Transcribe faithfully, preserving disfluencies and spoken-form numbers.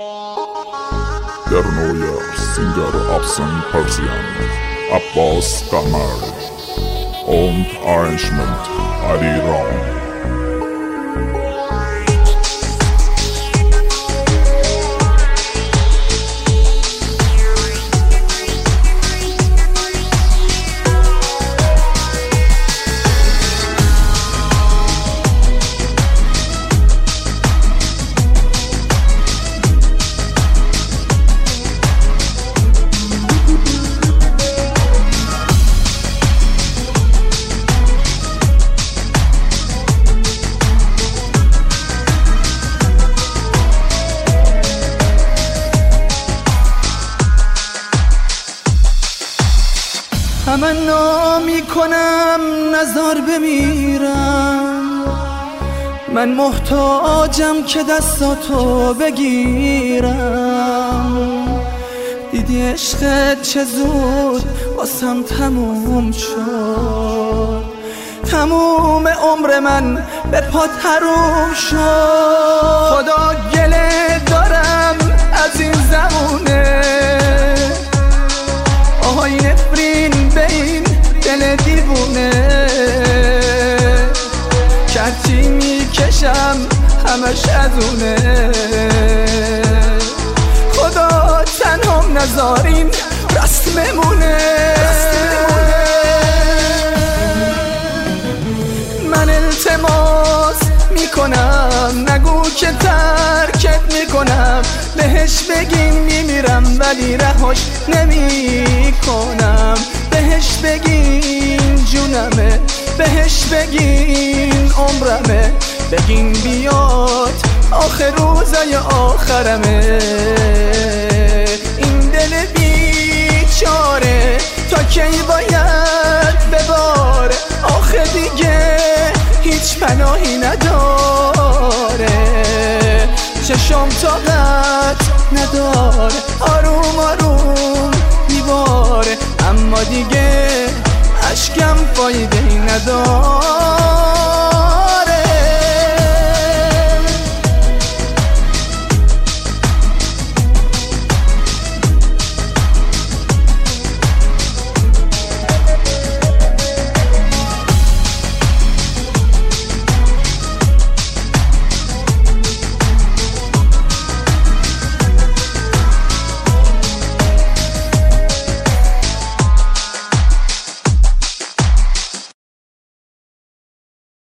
در نوی سینگر آفسن پرسیان عباس قمر und Arrangement علی رام. تمنا می کنم نزار بمیرم، من محتاجم که دستاتو بگیرم. دیدی عشقت چه زود واسم تموم شد، تموم عمر من به پات حروم شد. خدا گله دارم از این زمونه، آهای نفرین به این دل دیوونه. کرچی میکشم همش ازونه، خدا تنهام نذارین رسممونه. من التماس میکنم نگو که ترکت میکنم، بهش بگین میمیرم ولی رهاش نمیکنم. بهش بگین جونمه، بهش بگین عمرمه، بگین بیاد آخر روزای آخرمه. این دل بیچاره تا کی باید بباره، آخه دیگه هیچ پناهی نداره. چشم طاقت نداره، آروم آروم میباره، اما دیگه اشکم فایده نداره.